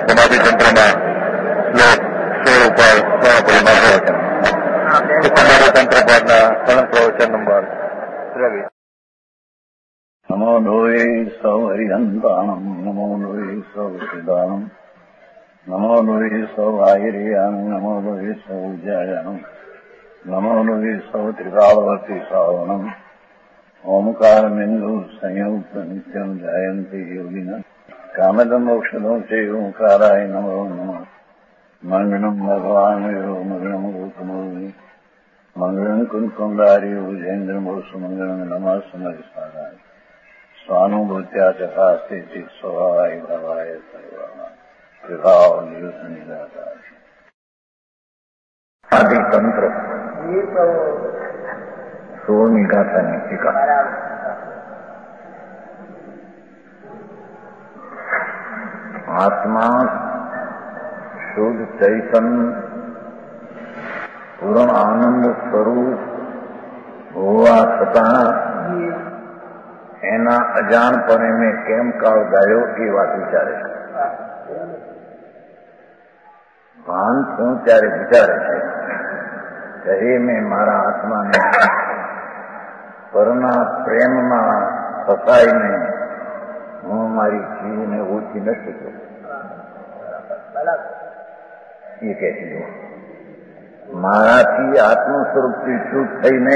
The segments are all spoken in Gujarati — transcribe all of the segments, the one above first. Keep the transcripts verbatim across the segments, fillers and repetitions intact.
સમાધિ તંત્રમાં શ્લોક સોળ ઉપર ત્રણ પરિમાણ પ્રવચન. સમાધિ તંત્ર પરના ત્રણ પ્રવચન નંબર ત્રેવીસ. નમો લોહે સૌ હરિહંતાણમ, નમો લોહે સૌ સિદાનમ, નમો લોહે સૌ આયર્યાનમ, નમો લોહે સૌ જયાનમ, નમો લોહે સૌ ત્રિકાળવતી સાવનમ. ઓમકાર બિંદુ સંયુક્ત નિત્યમ જયંતિ યોગિના કામદમ મોક્ષદો છે ઓંકારાય નમો નમઃ. મંગળમ ભગવાન મંગળમ ગૌતમોની મંગળમ કુંકુંડારી ભુજેન્દ્રમો સુમંગળમ નમઃ સમરિસારાય સ્વાનુભૂત્યા ચકાસ્તે સ્વભાવાય ભવાય સર્વા વિભાવ નિયુત નિરાકાર. આદિ તંત્ર સોળમી ગાથાની ટીકા. આત્મા શુદ્ધ ચૈતન પૂર્ણ આનંદ સ્વરૂપ હોવા છતાં એના અજાણપણે મેં કેમ કાળ ગાયો એ વાત વિચારે છે. ભાન છું ત્યારે વિચારે છે કે હે મેં મારા આત્માને પરના પ્રેમમાં ફસાઈને હું મારી જીવને ઓછી ન શક્યો. એ કહે છે મારાથી આત્મ સ્વરૂપથી ચૂક થઈને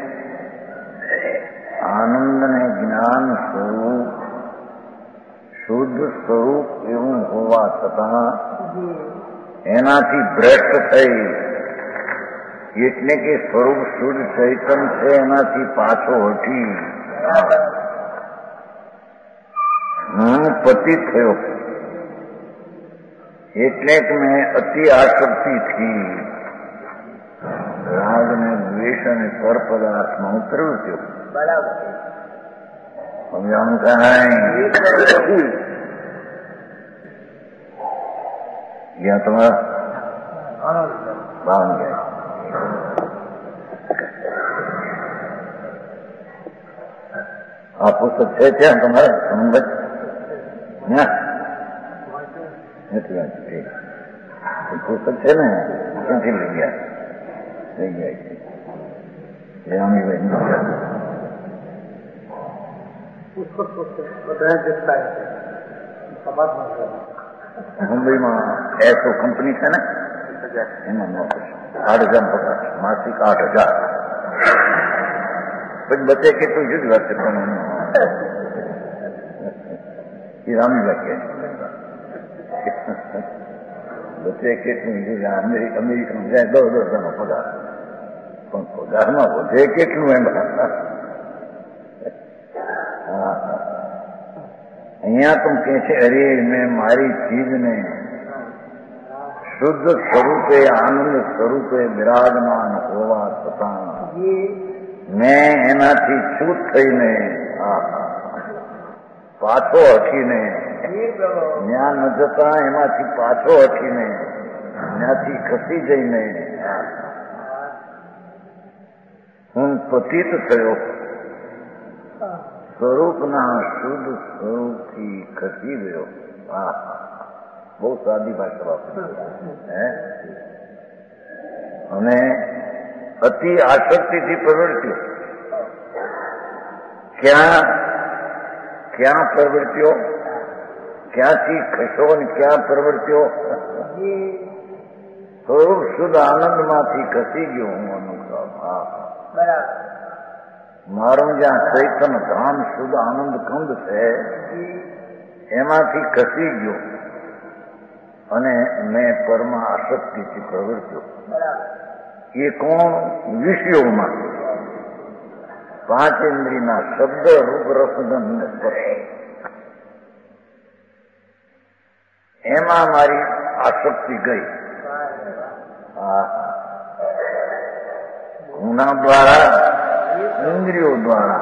આનંદ ને જ્ઞાન સ્વરૂપ શુદ્ધ સ્વરૂપ એવું હોવા છતાં એનાથી ભ્રષ્ટ થઈ, એટલે કે સ્વરૂપ શુદ્ધ ચૈતન છે એનાથી પાછો હટી હું પતિત થયો. એટલે કે મેં અતિ આસક્તિથી રાગ ને દ્વેષ અને પર પદાર્થમાં હું પ્રવૃત્યો. સમજાણું કાંઈ ગયા તમારા બાવન ગયા. આ પુસ્તક છે ત્યાં તમારે સંબંધ નથી વાંચી. પુસ્તક છે ને ક્યાંથી લઈ ગયા લઈ ગયા છે રામીભાઈ. મુંબઈમાં એસો કંપની છે ને એમાં આઠ હજાર પગાર માસિક આઠ હજાર પછી બચે કેટલું જુદી વાત છે. પણ એ રામીભાઈ કે બચે કેટલું અમેરિકન જાય દસ દસ હજારનો પગાર, પણ પગારમાં વધે કેટલું એમાં. અહીંયા તો કે છે અરે મેં મારી ચીજને શુદ્ધ સ્વરૂપે આનંદ સ્વરૂપે બિરાજમાન હોવા છતાં મેં એનાથી છૂટ થઈને પાછો હટીને ત્યાં ન જતા એમાંથી પાછો હટીને ત્યાંથી ખસી જઈને હું પતિત થયો. સ્વરૂપના શુદ્ધ સ્વરૂપથી ખસી ગયો. હા, બહુ સાદી ભાષા વાપરી હે. અને અતિ આસક્તિથી પ્રવૃત્તિઓ ક્યાં ક્યાં પ્રવૃત્તિઓ ક્યાંથી ખસો ને ક્યાં પ્રવૃત્તિઓ સ્વરૂપ શુદ્ધ આનંદમાંથી ખસી ગયો હું અનુભવ. હા, મારું જ્યાં ચૈતન ધામ શુદ્ધ આનંદ કંદ છે એમાંથી ખસી ગયો અને મેં પરમાં આસક્તિથી પ્રવૃત્તિઓ. એ કોણ? વિષયોમાં પાંચ ઇન્દ્રિયના શબ્દ રૂપ રસગંધ સ્પર્શ એમાં મારી આસક્તિ ગઈ. ગુના દ્વારા ઇન્દ્રિયો દ્વારા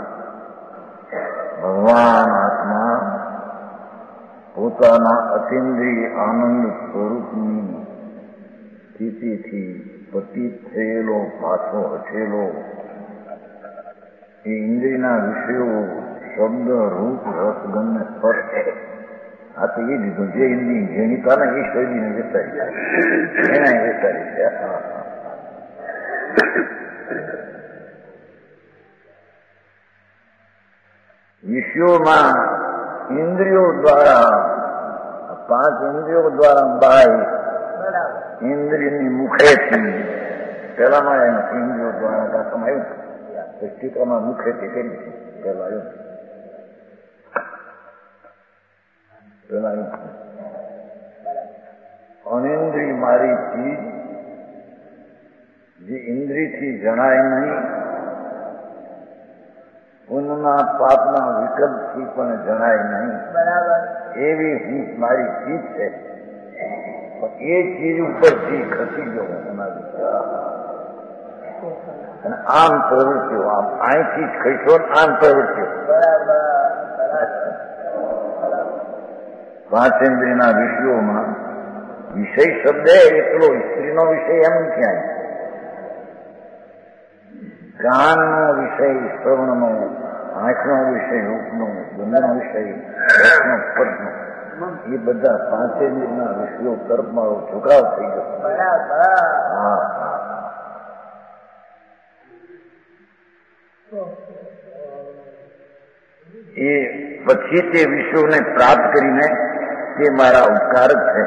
ભગવાન આત્મા પોતાના અતિન્દ્રિય આનંદ સ્વરૂપની સ્થિતિથી પતિત થયેલો પાછો હઠેલો એ ઇન્દ્રિયના વિષયો શબ્દ રૂપ રસગંધ સ્પર્શ આ તો એ લીધું જે એમની જેણીતા ને એ શૈલીને વિસ્તારી એના વિસ્તારી છે. વિષયોમાં ઇન્દ્રિયો દ્વારા પાંચ ઇન્દ્રિયો દ્વારા બાય ઇન્દ્રિયની મુખેથી પેલામાં એના ઇન્દ્રિયો દ્વારા દાખવામાં આવ્યું ટીકામાં મુખેથી કરી પેલા આવ્યું પેલા અનિન્દ્રિય મારી ચીજ જે ઇન્દ્રિયથી જણાય નહીં, પુણ્યના પાપના વિકલ્પથી પણ જણાય નહીં, એવી હું મારી ચીજ છે. એ ચીજ ઉપરથી ખસી ગયો અને આમ પ્રવૃત્તિઓ આમ અહીંથી જ ખસ્યો આમ પ્રવૃત્તિઓ પાંચેન્દ્રિયના વિષયોમાં વિષય શબ્દ એટલો સ્ત્રીનો વિષય એમ ક્યાંય કાનનો વિષય શ્રવણનો, આંખનો વિષય રૂપનો, ગંધનો વિષય રસનો, પદનો, એ બધા પાંચેન્દ્રિયના વિષયો તરફ મારો ઝુકાવ થઈ ગયો. હા એ પછી તે વિષયોને પ્રાપ્ત કરીને તે મારા ઉપકારક છે.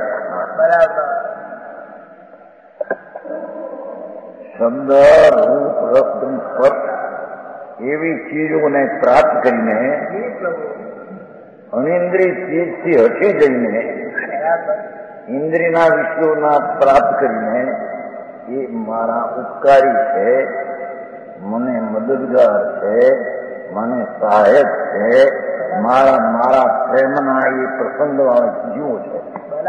શબ્દ રૂપ રસ સ્પર્શ એવી ચીજોને પ્રાપ્ત કરીને અનિન્દ્રિય ચીજથી હટી જઈને ઇન્દ્રિયના વિષયોના પ્રાપ્ત કરીને એ મારા ઉપકારી છે, મને મદદગાર છે, મને સહાયક છે, મારા મારા પ્રેમના એ પ્રસંગવાળા જીવો છે.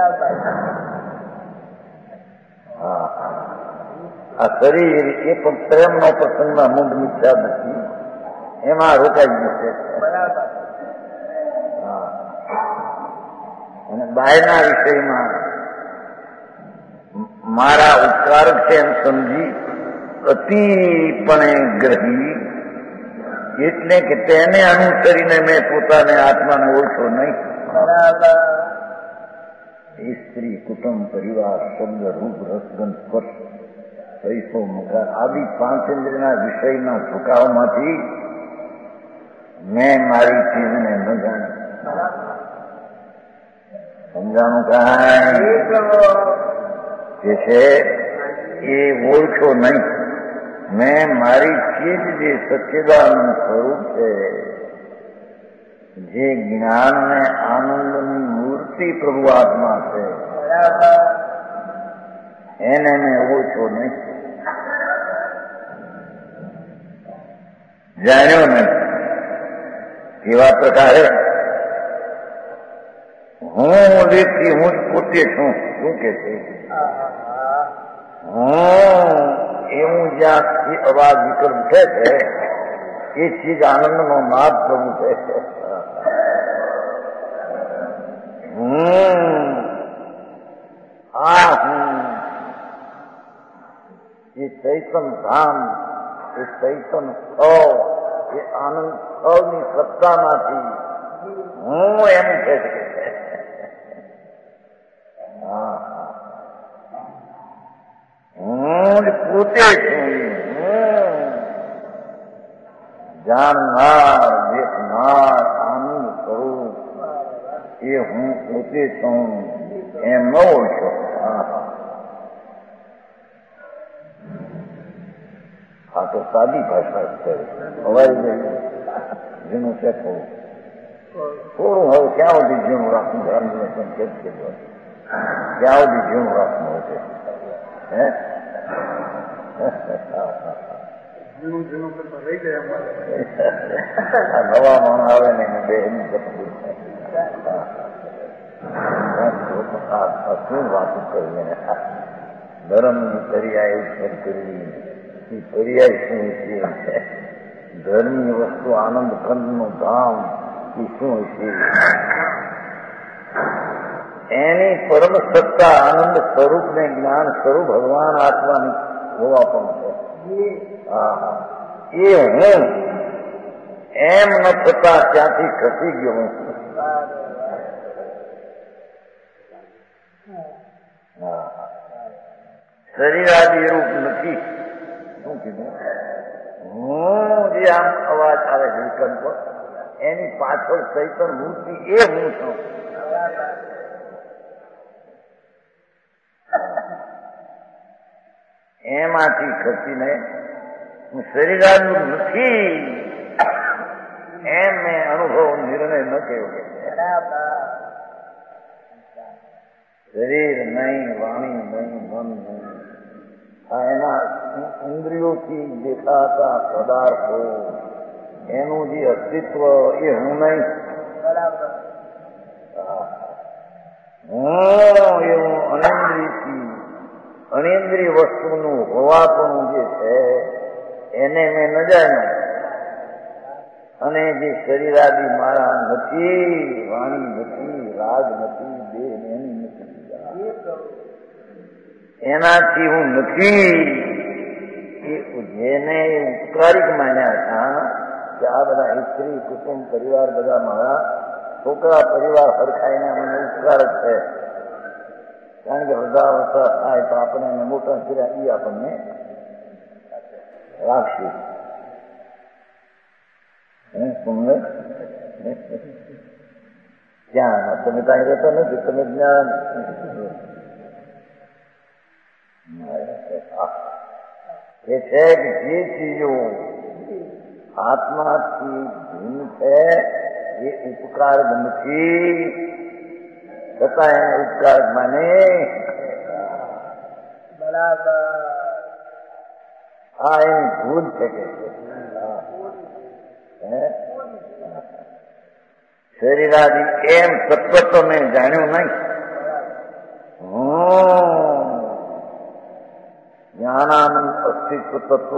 હા આ શરીર એ પણ પ્રેમનો પ્રસંગમાં મૂળ મિથ્યા નથી, એમાં રોકાઈ ગયું છે. અને બહારના વિષયમાં મારા ઉપકાર છે એમ સમજી અતિપણે ગ્રહી, એટલે કે તેને અનુસરીને મેં પોતાને આત્માને ઓળખો નહીં. સ્ત્રી, કુટુંબ, પરિવાર, શબ્દ, રૂપ, રસગંધ, સ્પર્શ, પૈસો, મકાન આદિ પાંચેન્દ્રના વિષયના ઝુકાવમાંથી મેં મારી ચીજને ન જાણી. સમજાણું કાંઈ જે છે એ ઓળખો નહીં. મેં મારી ચીજ જે સચ્ચિદાનંદ સ્વરૂપ છે, જે જ્ઞાન ને આનંદની મૂર્તિ પ્રભુ આત્મા છે, એને મેં ઓળખો નહીં, જાણ્યો નહીં. કેવા પ્રકારે હું વ્યક્તિ હું જ પોતે છું. શું કે છે હું એવું જ્યાં અવાજ વિકલ્પ ઉઠે છે એ ચીજ આનંદનો નાદ પ્રભુ છે. હું આ હું એ ચૈતન ધામ, એ ચૈતન સ્થળ, એ આનંદ સ્થળની સત્તામાંથી હું એમ કહે છે. હું પોતે છું, જાણનાર દેખનાર આનંદ સ્વરૂપ એ હું પોતે છું એમ ન ઓળખો. આ તો સાદી ભાષા છે, હવાઈ ગઈ જેનું છે થોડું થોડું હવે ક્યાં સુધી જીવનું રાખવું ધર્મ કે ક્યાં સુધી જીવનું રાખવું હોય છે. હે નવા મણ આવે ને બે એની શું વાતો કરવી ને ધર્મની પર્યાય ઉછેર કરવી એ પર્યાય શું છે? ધર્મની વસ્તુ આનંદ ખંડનું ધામ એ શું છે? એની પરમ સત્તા આનંદ સ્વરૂપ ને જ્ઞાન સ્વરૂપ ભગવાન આત્માની હોવા પણ છે. હા એ હું એમ ન થતા ત્યાંથી ખસી ગયો હું. હા શરીરાદી રૂપ નથી. શું કીધું? હું જે આમ અવાજ આવે છે વિકલ્પ એની પાછળ ચૈતન મૂર્તિ એ હું છું. એમાંથી ખસીને હું શરીરાદનું નથી એમ મેં અનુભવ નિર્ણય ન કર્યો. શરીર નહીં, વાણી નહીં, મન નહીં, આ એના ઇન્દ્રિયોથી દેખાતા પદાર્થો એનું જે અસ્તિત્વ એ હું નહીં. હું એવું અનેન્દ્રિયથી અનેન્દ્રિય વસ્તુનું હોવાપણું જે છે એને મેં ન જાણ્યું. અને જે શરીરાદી મારા નથી, વાણી નથી, રાગ નથી, દેહ એની નથી, એનાથી હું નથી. જેને ઉપકારિક માન્યા હતા કે આ બધા સ્ત્રી કુટુંબ પરિવાર બધા મારા છોકરા પરિવાર હરખાઈને મને ઉપકાર જ છે. કારણ કે વૃદ્ધાવસ્થા થાય તો આપણે એને મોટા કર્યા એ આપણને રાખશું. તમને જ્ઞાન તમે કાંઈ રહેતા નથી, તમે જ્ઞાન એ છે કે જે ચીજો આત્માથી ભિન્ન છે એ ઉપકાર નથી, છતાં એને ઉપકાર માને. બરાબર આ એની ભૂલ છે કે શરીરાદી એમ તત્વ તો મેં જાણ્યું નહીં. હું જ્ઞાનાનંદ અસ્તિત્વ તત્વ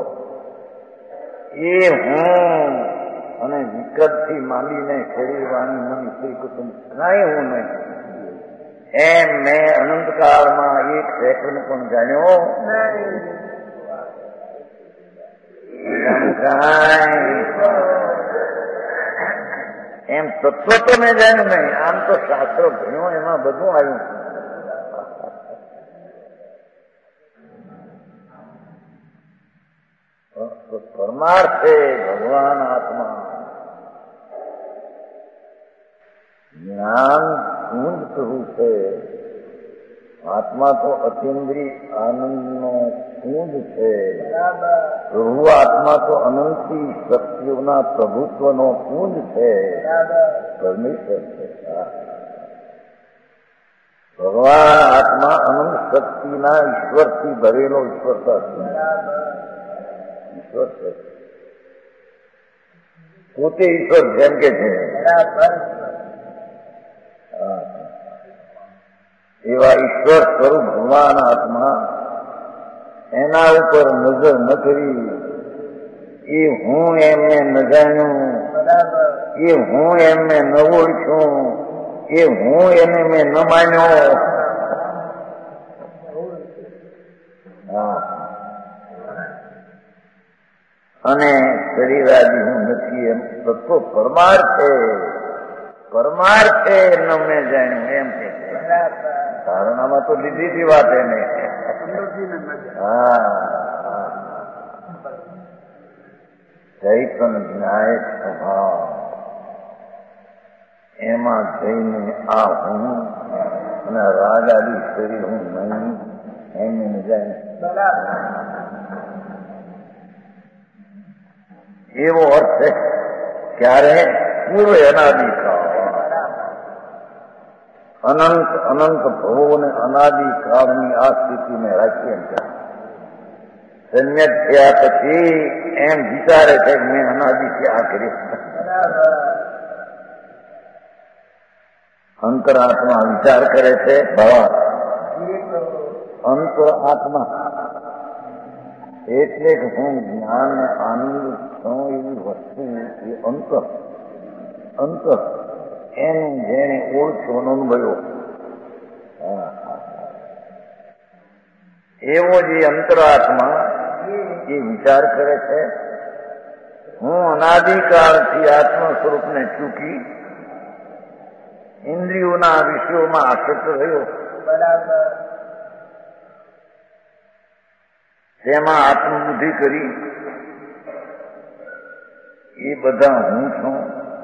એ હું અને વિકટથી માંડીને શરીર વાણી મન સ્ત્રી કુટુંબ કાંઈ હું નહીં એમ મેં અનંતકાળમાં એક સેકન્ડ પણ જાણ્યો એમ તત્વ તો મેં જાણ્યું નહીં. આમ તો શાસ્ત્રો ભણ્યો એમાં બધું આવ્યું છે. પરમાર્થે ભગવાન આત્મા જ્ઞાન કુંજ પ્રભુ છે. આત્મા તો અતિન્દ્રિય આનંદનો કુંજ છે. પ્રભુ આત્મા તો અનંતી શક્તિઓના પ્રભુત્વનો કુંજ છે. પરમેશ્વર છે. ભગવાન આત્મા અનંત શક્તિના ઈશ્વરથી ભરેલો ઈશ્વર છે. ઈશ્વર છે પોતે ઈશ્વર જેમ કે છે એવા ઈશ્વર સ્વરૂપ ભગવાન આત્મા એના ઉપર નજર ન કરી એ હું એમને ન જાણ્યું, એ હું એમને ન ઓળખ્યું, એ હું એને મેં ન માન્યો. હા અને શરીરાદી હું નથી એમ તત્વ પરમાર્થે પરમાર્થે ન મેં જાણ્યું એમ કે ધારણામાં તો લીધી હતી વાત એને. હા ચૈતન જ્ઞાય સ્વભાવ એમાં જઈને આ હું અને રાગ આદિ શરીર હું નહીં એમ જાય એવો અર્થ છે. ક્યારે પૂર્વ અનાદિકાળ અનંત અનંત ભવોને અનાદિકાળની આ સ્થિતિને રાખીએ સંયત થયા પછી એમ વિચારે છે કે મેં અનાદિથી આ કરી. અંતર આત્મા વિચાર કરે છે. ભવા અંતર આત્મા એટલે કે હું જ્ઞાન આનંદ છું એવી વસ્તુ એ અંતર અંતર એનું જેને ઓળખ્યો અનુભવ્યો એવો જે અંતરાત્મા એ વિચાર કરે છે હું અનાદિકાળથી આત્મ સ્વરૂપને ચૂકી ઇન્દ્રિયોના વિષયોમાં આસક્ત રહ્યો તેમાં આત્મબુદ્ધિ કરી એ બધા હું છું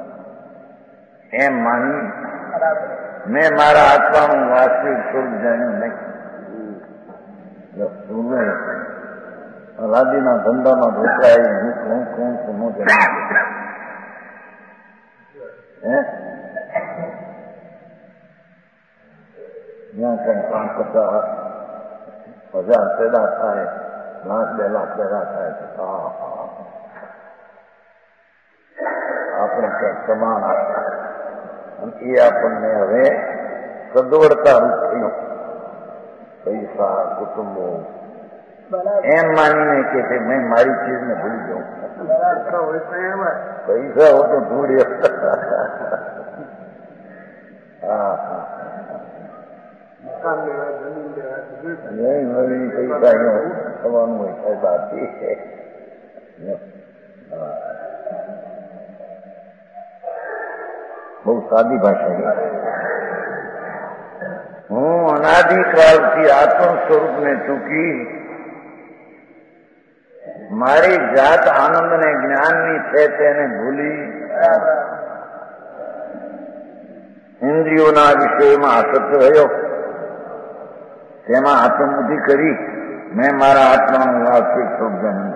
એમ માની મેં મારા આત્માનું વાસ્તવિક સ્વરૂપ જાણ્યું નહીં. લાદીના ધંધામાં ઢોકળાય હું કોણ કોણ છું હું જાણ્યું હે જ્યાં કંઈ કામ કરતા હજાર પેદા થાય લાખ બે લાખ પેદા થાય તો આપણે ક્યાંક સમાન એ આપણને હવે સદવડતા રૂપ થયું. પૈસા કુટુંબો એમ માનીને કે મેં મારી ચીજને ભૂલી જાઉં. પૈસા હો તો ભૂલ્યો. હા હા નહીં મળી પૈસા થવાનું હોય ફાયદાથી. બહુ સાદી ભાષા. હું અનાદિકાળથી આત્મ સ્વરૂપને ચૂકી મારી જાત આનંદ ને જ્ઞાનની છે તેને ભૂલી ઇન્દ્રિયોના વિષયમાં આસક્ત રહ્યો. તેમાં આત્મબુદ્ધિ કરી મેં મારા આત્માનું વાસ્તવિક સ્વરૂપ જાણ્યું.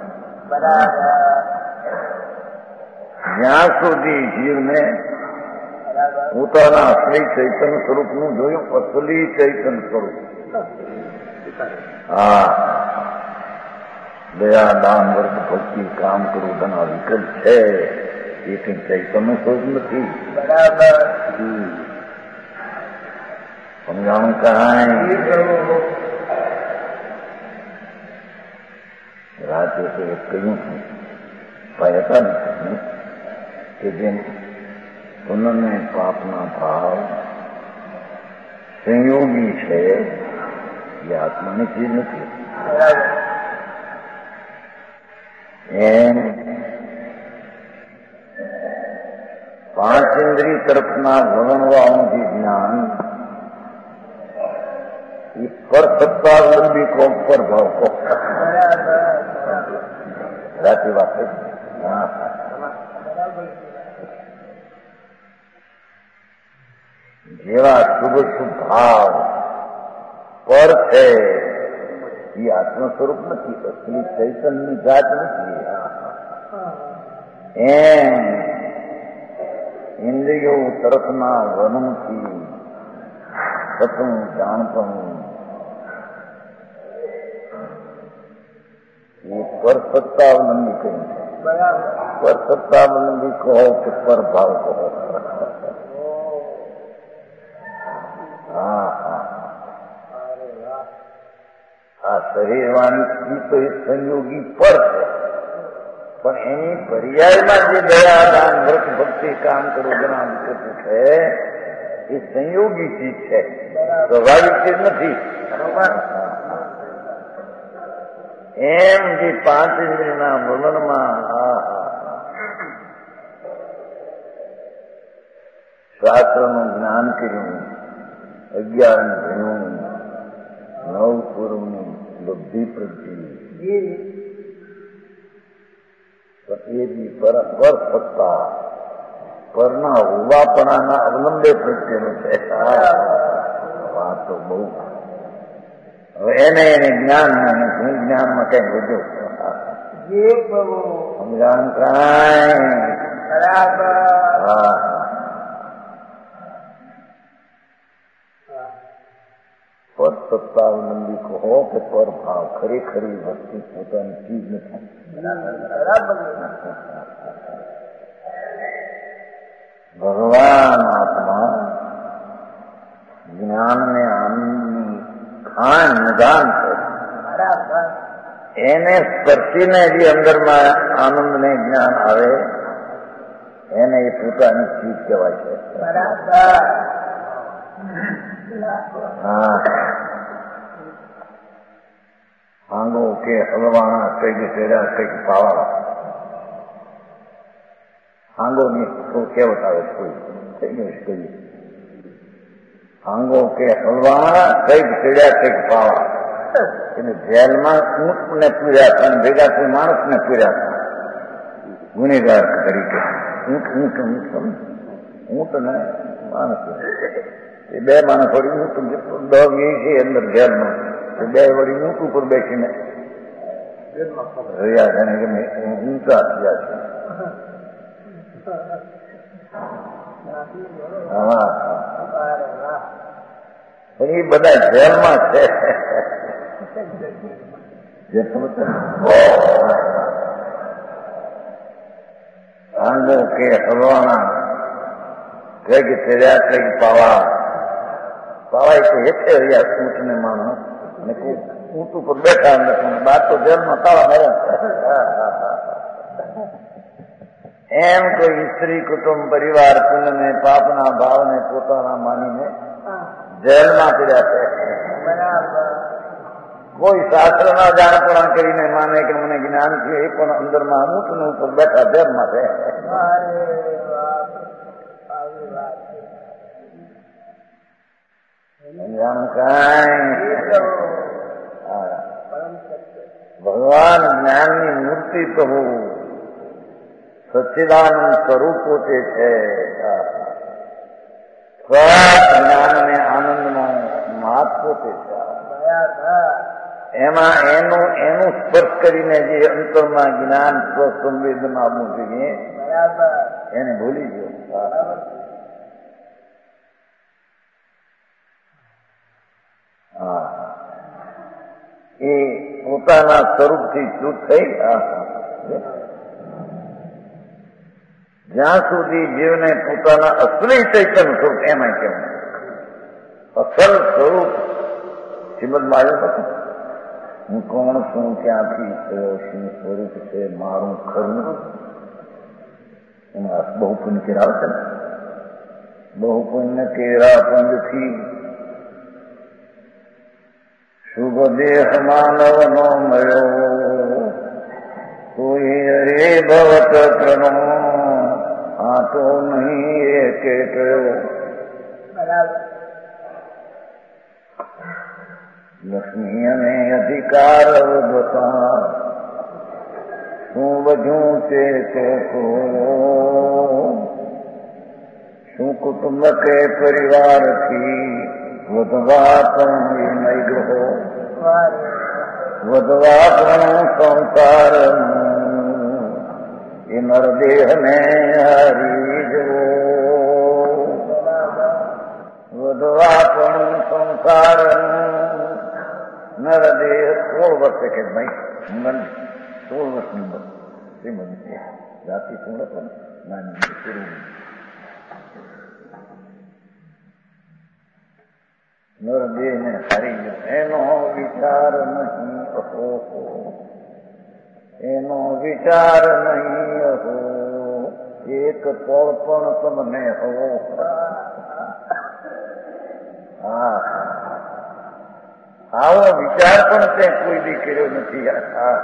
જ્યાં સુધી જીવને પોતાના અસલી ચૈતન્ય સ્વરૂપનું જોયું. અસલી ચૈતન્ય સ્વરૂપ હા દયા દાન વર્ગ ભક્તિ કામ કરવું તેના વિકલ્પ છે. એ કઈ ચૈતન્ય સ્વરૂપ નથી. બરાબર સમજાણું કહાય. રાતે તો એક કહ્યું ભાઈ હતા ને કે જેમ પુનઃને પાપના ભાવ સંયોગી છે એ આત્માની ચીજ નથી. એમ પાંચ ઇન્દ્રિય તરફના વલણવાનું જે જ્ઞાન એ પર સત્તાવલંબી કો પર ભાવ કો રાતે વાત જેવા શુભ શુભ ભાવ પર છે એ આત્મ સ્વરૂપ નથી. અસલી ચૈતન્યની જાત નથી. એમ ઇન્દ્રિયો તરફના વનમથી થતું જાણપણું એ પર સત્તાવલંબી કહ્યું છે. પર સત્તાવલંબી કહો કે પર ભાવ કહો. હા હા આ શરીરવાણી તો એ સંયોગી પર છે પણ એની પર્યાયમાં જે દયા દાન વ્રત ભક્તિ કામ કરવું ઘણા વિકલ્પ છે એ સંયોગી ચીજ છે. સ્વાભાવિક ચીજ નથી. એમ જે પાંચ ઇન્દ્રિયના વલણમાં શાસ્ત્રનું જ્ઞાન કર્યું, અજ્ઞાન ભણ્યું, નવ પૂર્વની બુદ્ધિ પ્રતિ એ બી પર સત્તા પરના હોવાપણાના અવલંબે પ્રત્યેનું છે. વાત તો બહુ હવે એને એને જ્ઞાન જ્ઞાનમાં કઈ વધ્યો સમજાણ કાંઈ હા પર સત્તાવલંબી કહો કે પર ભાવ ખરેખરી વસ્તુ પોતાની ચીજ નથી. ભગવાન આત્મા જ્ઞાન ને આનંદની ખાન નિદાન છે. એને સ્પર્શીને જે અંદરમાં આનંદ ને જ્ઞાન આવે એને એ પોતાની ચીજ કહેવાય છે. હા આંગો કે હલવાણા કઈક તેરા કઈક પાવા આંગો ની કહેવત આવે કોઈ કહીએ આંગો કે હલવાણા કઈક ચડ્યા કઈક પાવા એટલે જેલમાં ઊંટને પૂર્યા હતા અને ભેગા કોઈ માણસને પૂર્યા હતા ગુનેગાર તરીકે. ઊંટ ઊંટ ઊંટ ઊંટ ને માણસ એ બે માણસ વળી ઊંટ દહ વી છે અંદર જેલમાં બે વળી ઊંટ ઉપર બેસીને રહ્યા છે ને કે ઊંચા થયા છે. હા પણ એ બધા જેલમાં છે. આંગો કે હલવાણા કઈક ચડ્યા કઈક પાવા પાવા તો હેઠે રહ્યા ઊંટ ને માણસ અને ઊંટ ઉપર બેઠા નથી બાર તો જેલમાં તાળા માર્યા. એમ કોઈ સ્ત્રી કુટુંબ પરિવાર પુણ્યને પાપના ભાવને પોતાના માનીને જેલમાં પીડ્યા છે. કોઈ શાસ્ત્રના જાણપણા કરીને માને કે મને જ્ઞાન છે એ પણ અંદરમાં ઊંટને ઉપર બેઠા જેલમાં છે. ભગવાન જ્ઞાનની મૂર્તિ પ્રભુ સચ્ચિદાનંદ સ્વરૂપ પોતે છે. જ્ઞાન અને આનંદનો મહાત પોતે છે. એમાં એનું એનું સ્પર્શ કરીને જે અંતરમાં જ્ઞાન સ્વસંવેદન આપવું જોઈએ એને ભૂલી ગયો. હા એ પોતાના સ્વરૂપથી ચૂત થઈ. જ્યાં સુધી જીવને પોતાના અસલી ચૈતન્ય સ્વરૂપ એમાં કહેવાય અસલ સ્વરૂપ શ્રીમદમાં આવ્યો હતો. હું કોણ છું, ક્યાંથી થયો, શું સ્વરૂપ છે મારું ખરું. એમાં બહુ પુણ્ય કેરા છે ને બહુ પુણ્ય કેરા પંજથી શુભ દેહ માનવ નો મળ્યો કોઈ અરે ભવત કરો આ તો નહીં એ કે કયો. લક્ષ્મી અને અધિકાર વધતા શું વધ્યું છે તે શું કુટુંબ કે પરિવારથી વધવા પણ નહીં ગ્રહો વધવા પણ સંસાર એ નરદેહને હારી જવો વધવા પણ સંસાર નરદેહ. સોળ વર્ષે કે ભાઈ મન સોળ વર્ષની ઉંમર શ્રીમદ જાતિ પૂર્ણ પણ નાની શરૂ નરદેહ ને હારી ગયો. એનો વિચાર નહીં અહો એનો વિચાર નહીં અહો એક પળ પણ તમને હો. હા આવો વિચાર પણ તે કોઈ દી કર્યો નથી. હા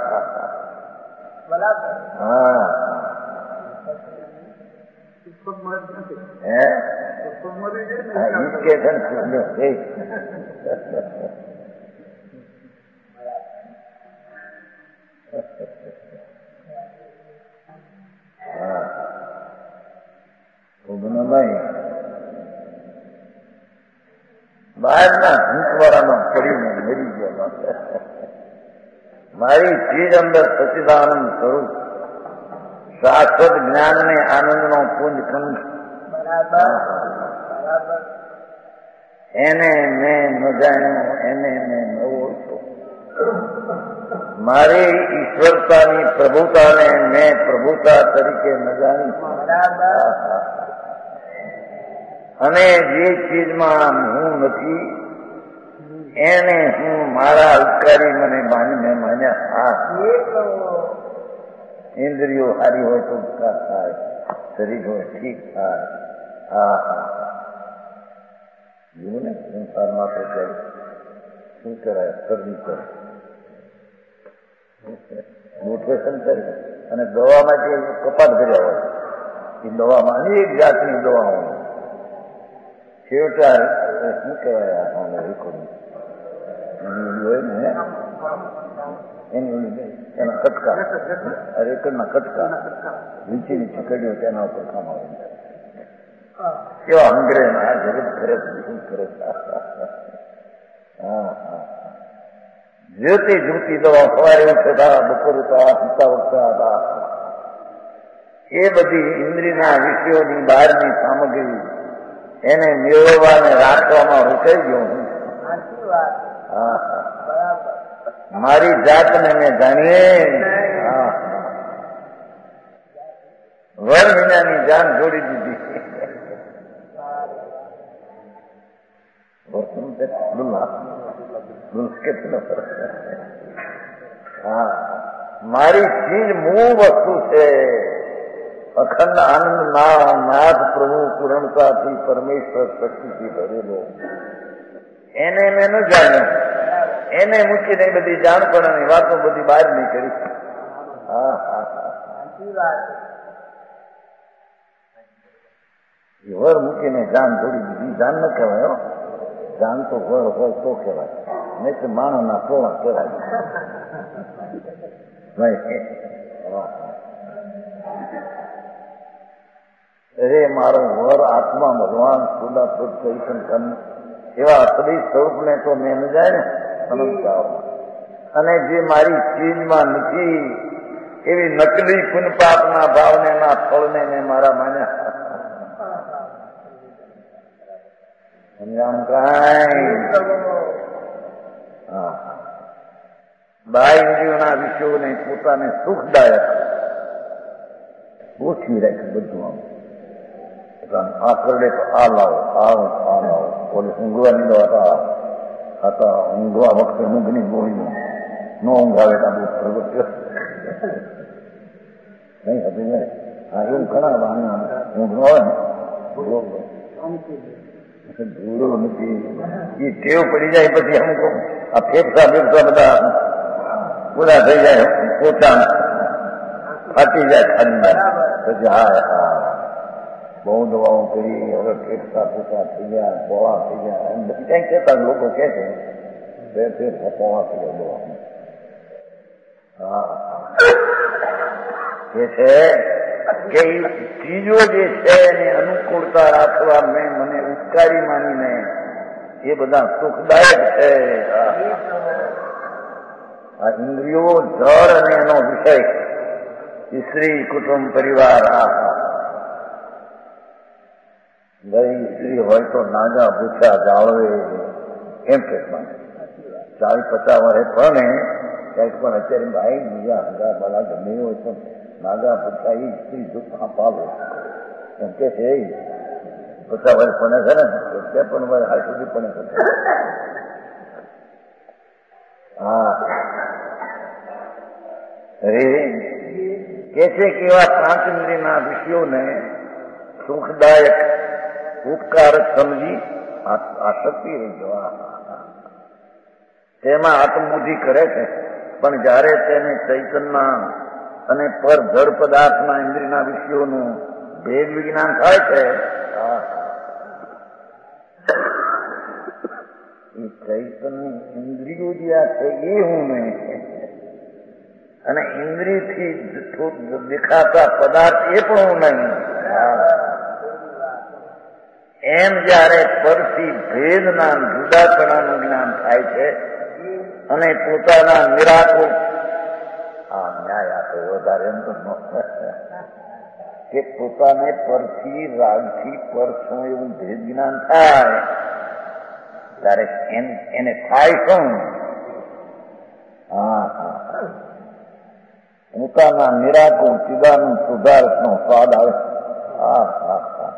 હે કે બહારના ભૂતવાળામાં પડીને મરી ગયા. મારી ચીજ અંદર સચ્ચિદાનંદ સ્વરૂપ શાશ્વત જ્ઞાન ને આનંદ નો પુંજ કંઠ એને મેં ન જાણ્યું એને મેં ન ઓળખો. મારી ઈશ્વરતાની પ્રભુતાને મેં પ્રભુતા તરીકે ન જાણી અને જે ચીજમાં હું નથી એને હું મારા ઉપકારી મને માનીને માન્યા. હા ઇન્દ્રિયો સારી હોય તો ઉપકાર થાય, શરીર હોય ઠીક થાય. હા હા જોયું ને સંસારમાં તો કરે શું કરાય શરદી કરે મોટિવેશન કરે અને દવામાં જે કપાટ કર્યા હોય એ દવામાં અનેક જાતની દવાઓ છેવટા શું કહેવાય હોય ને એની એના કટકા રેકડના કટકા નીચેની છીકડીઓ તેના ઉપર કામ આવે કેવા હંગરે આ જગત કરે શું કરે હા હા જ્યોતિ જ્યોતિ દવા સવારે ઉઠતા બપોર હતા સુતા વખતા હતા એ બધી ઇન્દ્રિયના વિષયોની બહારની સામગ્રી એને મેળવવાને રાખવામાં રોકાઈ ગયો હું હા મારી જાતને મેં જાણીએ હા વર મહિનાની જાન જોડી દીધી હા મારી ચીજ મૂળ વસ્તુ છે અખંડ આનંદ ના નાથ પ્રભુ પૂર્ણતાથી પરમેશ્વર શક્તિથી ભરેલો એને મેં ન જાણ્યું એને મૂકીને બધી જાણપણાની વાતો બધી બહાર નીકળી હા હા વર મૂકીને જાન જોડી દીધી જાન ન કહેવાય જાન તો વર હોય તો કહેવાય નહીં તો માણસના સોળા કહેવાય અરે મારો વર આત્મા ભગવાન સુદા સુદ ચૈતન એવા અસલી સ્વરૂપને તો મેં ન જાય ને અનંતાઓ અને જે મારી ચીજમાં નથી એવી નકલી પુનપાપના ભાવને ના ફળને મેં મારા માન્યા સમજાણું કાંઈ હા બાહ્ય ઇન્દ્રિયોના વિષયોને પોતાને સુખદાયક ઓછી રાખે બધું આમ આ કરડે તો આ લાવો આવો આ લાવો ઓલી ઊંઘવાની દવા હતા ઊંઘવા વખતે ઊંઘની ગોળીનું ન ઊંઘ આવે તો બહુ પ્રગટ્યો નહીં હતું ને હા એવું ઘણા વાહના ઊંઘ ન આવે ને ધૂળો નથી એ ટેવ પડી જાય પછી અમુક આ ફેફસા ફેફસા બધા પૂરા થઈ જાય પોતા ફાટી જાય ખાંડમાં પછી હા હા બહુ દવાઓ કરી હવે ફેફસા પોતા થઈ ગયા પોળા થઈ ગયા એમ બધી ક્યાંક કહેતા લોકો કહે છે બે ફેફસા પોળા થઈ ગયા દવા હા એ છે કે ચીજો જે છે એને અનુકૂળતા રાખવા મેં મને ઉપકારી માનીને એ બધા સુખદાયક છે આ ઇન્દ્રિયો જળ અને એનો વિષય સ્ત્રી કુટુંબ પરિવાર આ ગઈ સ્ત્રી હોય તો નાગા પૂછા જાળવે એમ કે ચાલીસ પચાસ વર્ષે ભણે ક્યાંક પણ અત્યારે ભાઈ બીજા હજાર બાલા ગમે હોય તો નાગા પૂછા એ સ્ત્રી દુઃખ પાવે એમ કે છે એ પચાસ વર્ષ ભણે છે ને તે પણ વર્ષ હાલ સુધી પણ છે હા અરે કે છે કે એવા પાંચ ઇન્દ્રિયના વિષયોને સુખદાયક ઉપકારક સમજી આસક્તિ રહી જવા તેમાં આત્મબુદ્ધિ કરે છે પણ જયારે તેને ચૈતનના અને પર જળ પદાર્થના ઇન્દ્રિયના વિષયોનું ભેદ વિજ્ઞાન થાય છે એ ચૈતનની ઇન્દ્રિયો જે આ છે એ હું નહીં અને ઇન્દ્રિયથી દેખાતા પદાર્થ એ પણ હું નહીં એમ જયારે પરથી ભેદના જુદાપણાનું જ્ઞાન થાય છે અને પોતાના નિરાકુળ આ ન્યાય આપે વધારે એમ તો કે પોતાને પરથી રાગથી પર છું એવું ભેદ જ્ઞાન થાય ત્યારે એને થાય શું હા હા પોતાના નિરાકુળ ચિદાનું સુધારકનો સ્વાદ આવે હા હા હા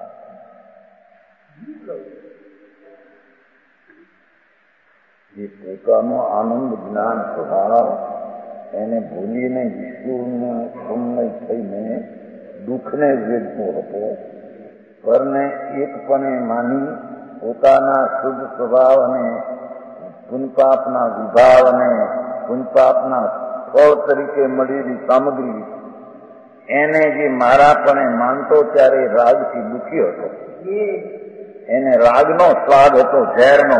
જે પોતાનો આનંદ જ્ઞાન સ્વભાવ એને ભૂલીને વિષ્ણુને ઉન્નય થઈને દુઃખને વેદતો હતો પરને એકપણે માની પોતાના શુદ્ધ સ્વભાવ અને પુનપાપના વિભાવ અને પુનપાપના ફળ તરીકે મળેલી સામગ્રી એને જે મારાપણે માનતો ત્યારે રાગથી દુઃખી હતો એને રાગનો સ્વાદ હતો, ઝેરનો.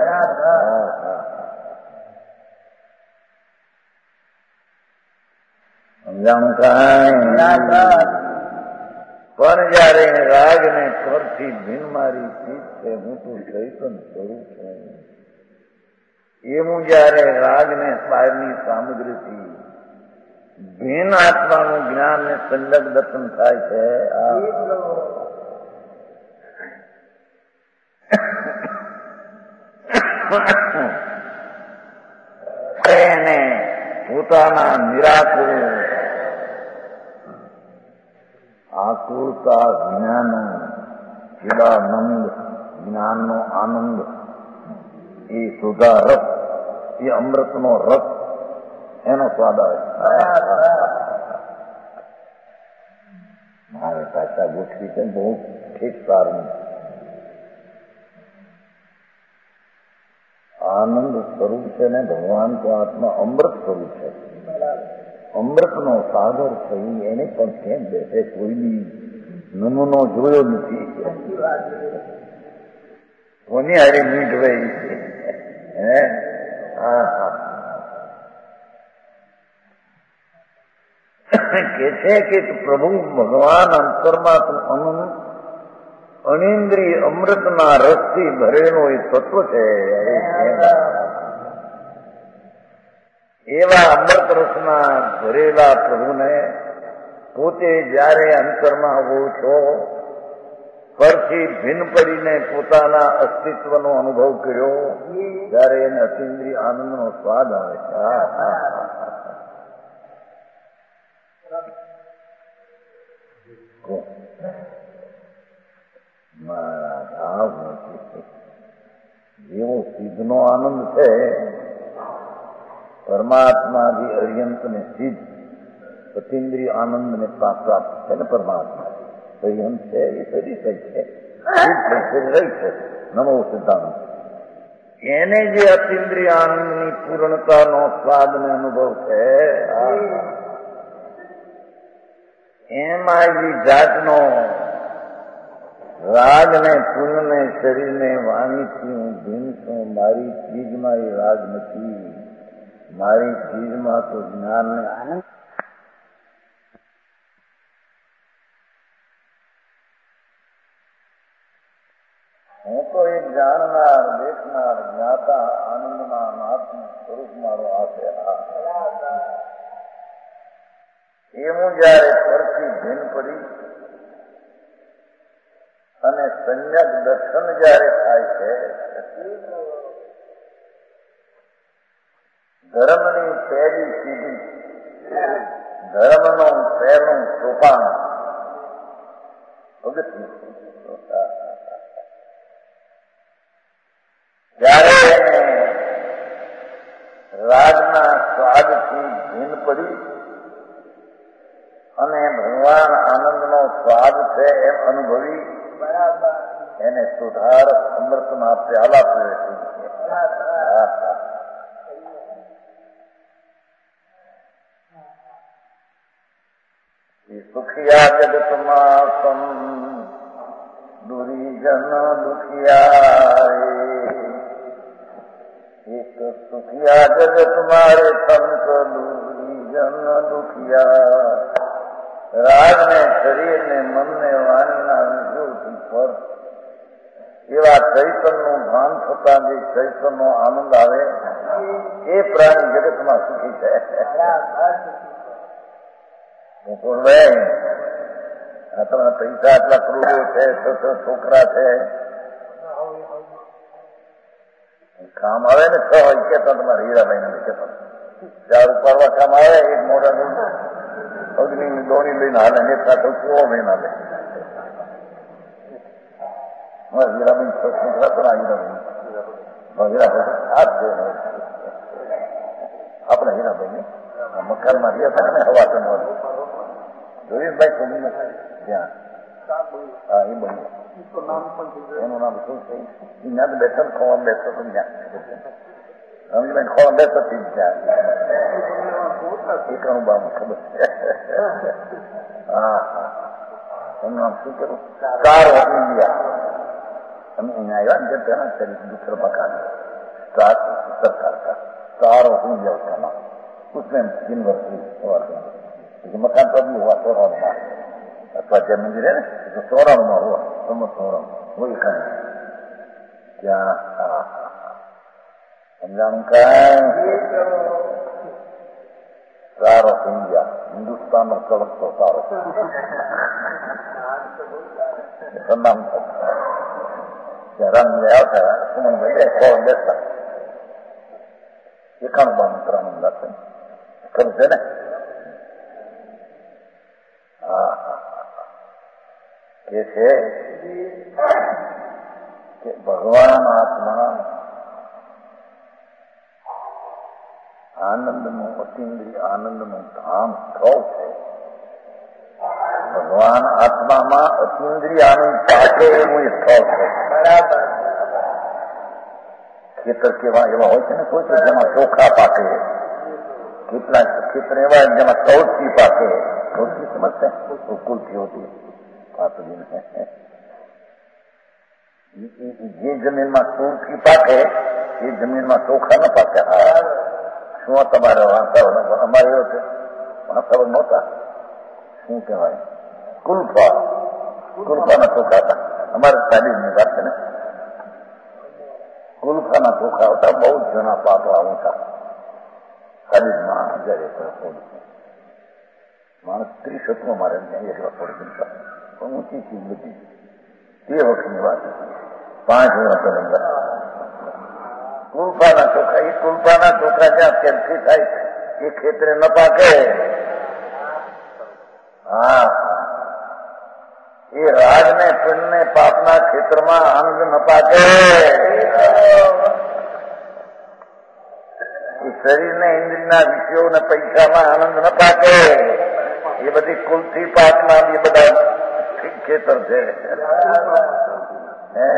સમજાણું કાંઈ? પણ જયારે રાગને પરથી ભીન મારી ચીજ છે, હું તું ચૈતન સ્વરૂપ છું, એવું જયારે રાગને બહારની સામગ્રીથી ભીન આત્માનું જ્ઞાન ને સંલગ્ન દર્શન થાય છે, એને પોતાના નિરાકુર આકુરતા જ્ઞાન, ચિદાનંદ જ્ઞાનનો આનંદ, એ સુધા રસ, એ અમૃતનો રસ, એનો સ્વાદ આવે. મારે પાછા ગોઠવી છે બહુ ઠીક સારું. આનંદ સ્વરૂપ છે ને ભગવાન તો આત્મા અમૃત સ્વરૂપ છે, અમૃતનો સાગર છે. એને પણ કેમ બેસે? કોઈ બી નમૂનો જોયો નથી. કોની હારી મીઠ વહી છે? હે હા હા કે છે કે પ્રભુ ભગવાન અંતરમાં અનિન્દ્રિય અમૃતના રસથી ભરેલો એ તત્વ છે. એવા અમૃત રસના ભરેલા પ્રભુને પોતે જયારે અંતરમાં આવો છો, પરથી ભિન્ન પડીને પોતાના અસ્તિત્વનો અનુભવ કર્યો, ત્યારે એને અતિન્દ્રિય આનંદનો સ્વાદ આવે છે. જેવો સિદ્ધનો આનંદ છે, પરમાત્માથી અર્યંત ને સિદ્ધ અતિન્દ્રિય આનંદ ને પ્રાપ્ત છે ને પરમાત્મા અર્યંત છે, એ સદી છે, રહી છે. નમો સિદ્ધાંત. એને જે અતિન્દ્રિય આનંદની પૂર્ણતાનો સ્વાદ ને અનુભવ છે, એમાં એ જાતનો રાગ ને પુલ ને શરીર ને વાણીથી હું ભીન છું. મારી ચીજમાં એ રાગ નથી, મારી ચીજમાં તો જ્ઞાન ને આનંદ. હું તો એક જાણનાર, દેખનાર, જ્ઞાતા, આનંદના નાથનું સ્વરૂપ મારો આ છે. એવું જયારે પરથી ભીન પડી અને સંયક દર્શન જયારે થાય છે, ધર્મની પહેલી સીધી, ધર્મનો પહેલું સોપાન પગથિયું, ત્યારે રાગના સ્વાદથી ભીન પડી અને ભગવાન આનંદનો સ્વાદ છે એમ અનુભવી એને સુધાર અમૃતના પ્યાલા પ્રવેશી છે. સુખિયા જગતમાં સમ દુરીજન દુખિયા, એક સુખિયા જગત મારે સંત દુરીજન દુખિયા. રાગ ને શરીર ને મન ને વાણીના વિજયોથી પર એવા ચૈતનનું ભાન થતા જે ચૈતનનો આનંદ આવે, એ પ્રાણી જગતમાં સુખી છે. મુકુળભાઈ, આ તમારા પૈસા આટલા કરોડો છે, છ છોકરા છે, કામ આવે ને છ હોય કેતા તમારા હીરાભાઈ ને કેતા ચાર ઉપાડવા કામ આવે, એક મોટા અગ્નિની દોરી લઈને હાલે ને સાથે કુવો મહિના લે. હીરાભાઈ છ છોકરા તો ના હીરાભાઈ હીરાભાઈ હાથ છે આપણે હીરાભાઈ ને મકાનમાં રહ્યા હતા ને હવા ચંદવા જોયું ભાઈ સુધીને ત્યાં હા એ બન્યું. એનું નામ શું છે? ત્યાં તો બેઠો ખોવા બેઠો તો ત્યાં ખોવા બેઠો થી ત્યાં એકાણું બામાં ખબર છે. હા હા એનું નામ શું કરું? Car of India. हम यहाँ आया जब ना शरीर दूसरा मकान स्टार सरकार का स्टार ऑफ इंडिया उसका नाम, उसमें यूनिवर्सिटी मकान तो अभी हुआ सोलह में अथवा जय मंदिर है ना, तो सोलह में हुआ तुम सोलह वही खाने क्या समझाऊं का स्टार ऑफ इंडिया, हिंदुस्तान और कड़क तो स्टार ऑफ नाम रंग ले આવતા સુમન ભાઈ કોણ બેસતા એકાણ બાનું ત્રણ લાગે ખરું છે ને હા કે છે કે ભગવાન આત્મા આનંદનું અતિન્દ્રિય આનંદનું ધામ સ્થળ છે. ભગવાન આત્મામાં અતિન્દ્રિય આનંદ પાકે એવું એ સ્થળ છે. બરાબર. ખેતર કેવા એવા હોય છે ને કોઈ તો જેમાં ચોખા પાકે, કેટલા ખેતર એવા જેમાં સૌથી પાકે, સૌથી સમજશે કુલથી હોતી પાતળી જે જમીનમાં સૂરથી પાકે એ જમીનમાં ચોખા ન પાકે. હા શું તમારે વાંસાવડ અમારે એવો છે વાંસાવડ નહોતા શું કહેવાય કુલ્ફા કુલ્ફાના ચોખા હતા અમારે તાલીમની વાત છે ને કુલ્ફાના ચોખા હતા બહુ જ જૂના પાપડા ઊંચા તાલીમમાં જયારે માણસ ત્રીસ હતું મારે એક રસોડ ચિંતા પણ ઊંચી ચીજ બધી તે વખતની વાત પાંચ વર્ષ અંદર કુલ્ફાના ચોખા એ કુલ્ફાના ચોખા જ્યાં કેન્સી થાય એ ખેતરે ન પાકે. હા એ રાજ ને પુણ્ય ને પાપના ક્ષેત્રમાં આનંદ ન પાકે. એ શરીરને ઇન્દ્રિયના વિષયો ને પૈસામાં આનંદ ન પાકે. એ બધી કુલથી પાકના એ બધા ખેતર છે. હે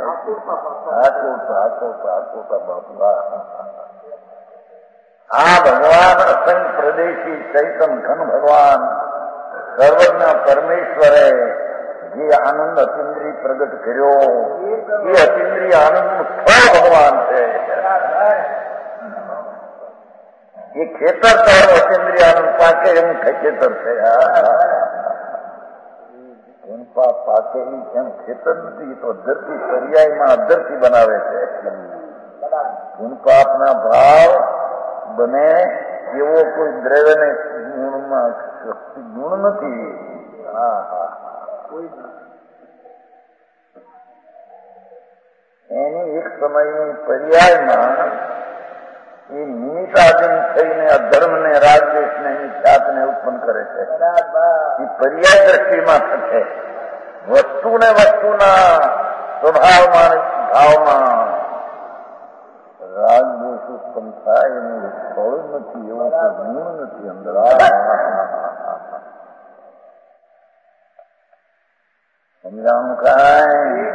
આ ભગવાન અસંગ પ્રદેશી ચૈતન ઘન ભગવાન સર્વજ્ઞ પરમેશ્વરે જે આનંદ અતિન્દ્રિય પ્રગટ કર્યો એ અતિન્દ્રિય આનંદનું સ્થળ ભગવાન છે. એ ખેતર તો અતિન્દ્રિય આનંદ પાકે એવું ખેતર છે. પાપ પાકે એમ ખેતર નથી, તો ધરતી પર્યાયમાં અધરતી બનાવે છે. પાપના ભાવ બને એવો કોઈ દ્રવ્યને ગુણમાં શક્તિ ગુણ નથી. હા હા એની એક સમયની પર્યાયમાં એ નિમિત્તાધીન થઈને અધર્મને રાગદ્વેષને મિથ્યાત્વને ઉત્પન્ન કરે છે. એ પર્યાય દ્રષ્ટિમાં થશે. વસ્તુને વસ્તુના સ્વભાવમાં ભાવમાં રાગદ્વેષ ઉત્પન્ન થાય એનું ફળ નથી, એવો કોઈ ગુણ નથી અંદર. સમજાવું કાંઈ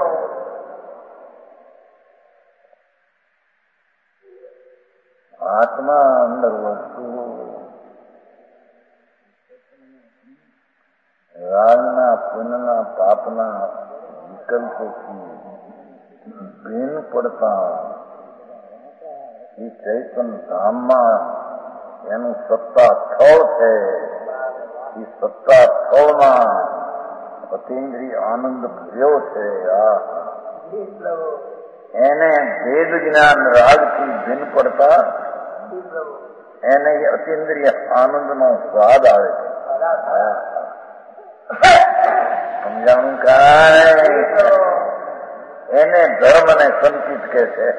આત્મા અંદર વસ્તુ રાગના પુણ્યના પાપના વિકલ્પોથી ભીન પડતા એ ચૈતન ધામમાં એનું સત્તા સ્થળ છે. એ સત્તા સ્થળમાં અતિન્દ્રિય આનંદ ભર્યો છે. આ એને ભેદ જ્ઞાન રાગથી ભીન પડતા એને અતિન્દ્રિય આનંદનો સ્વાદ આવે છે. સમજાણું કાંઈ એને ધર્મ અને સંચિત કે છે.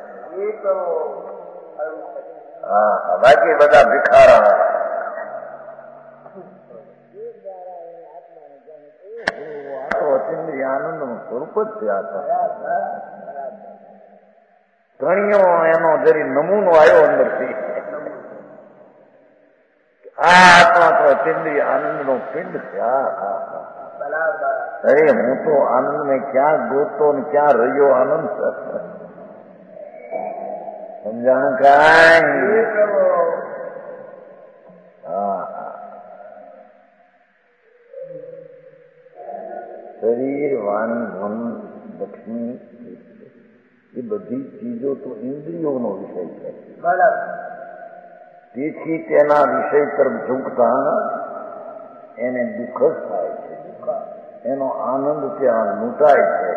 હા બાકી બધા ભિખારા અતિન્દ્રિય આનંદ નું સ્વરૂપ જ છે. ધણીઓ એનો જરી નમૂનો આવ્યો અંદરથી. આ આત્મા તો અતિન્દ્રિય આનંદ નો પિંડ છે. અરે હું તો આનંદ ને ક્યાં ગોતો ને ક્યાં રહ્યો આનંદ. સમજાણું કાંઈ? હા શરીર વાન ધન લક્ષ્મી એ બધી ચીજો તો ઇન્દ્રિયોનો વિષય છે. તેથી તેના વિષય તરફ ઝૂકતા એને દુઃખ જ થાય છે. એનો આનંદ ત્યાં લૂંટાય છે.